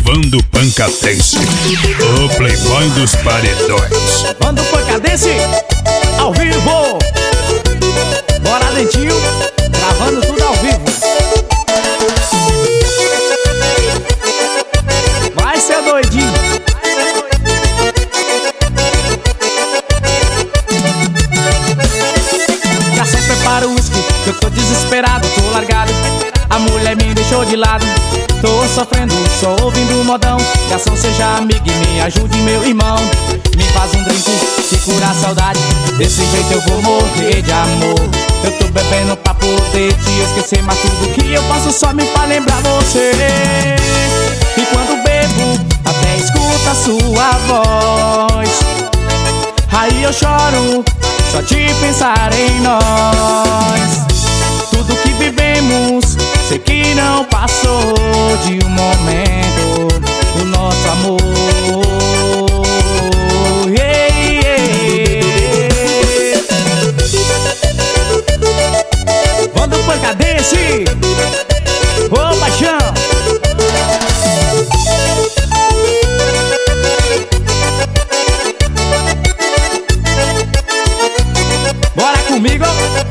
Bando Pancadense, o playboy dos paredões. Bando Pancadense, ao vivo. Bora, Dentinho, gravando tudo ao vivo. Vai ser doidinho. Garçom, prepara o uísque, que eu tô desesperado, tô largado. A mulher me deixou de lado, tô sofrendo, só ouvindo o modão. Garçom, seja amigo e me ajude, meu irmão. Me faz um drink que cura a saudade, desse jeito eu vou morrer de amor. Eu tô bebendo pra poder te esquecer, mas tudo que eu faço só me faz lembrar você. E quando bebo, até escuto a sua voz. Aí eu choro, só de pensar em nós. Tudo que vivemos, sei que não passou de um momento, o nosso amor. Yeah, yeah. Bando Pancadense, ô paixão. Bora comigo.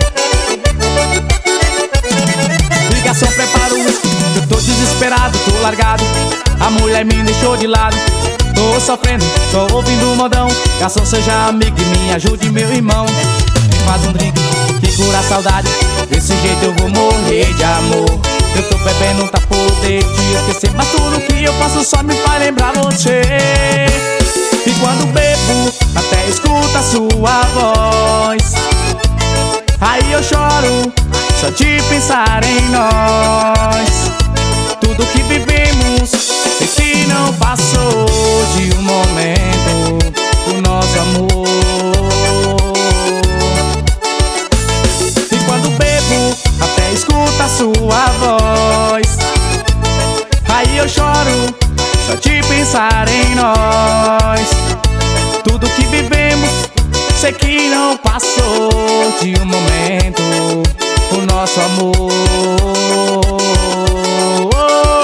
Ligação, prepara o uísque, eu tô desesperado, tô largado. A mulher me deixou de lado, tô sofrendo, só ouvindo o modão. Garçom, seja amigo e me ajude, meu irmão. Me faz um drink que cura a saudade, desse jeito eu vou morrer de amor. Eu tô bebendo pra poder te esquecer, mas tudo que eu faço só me faz lembrar você. E quando bebo, até escuto a sua voz. Aí eu choro, só de pensar em nós. Tudo que vivemos, sei que não passou de um momento, o nosso amor. E quando bebo, até escuto a sua voz. Aí eu choro, só de pensar em nós. Tudo que vivemos, sei que não passou de um momento, o nosso amor.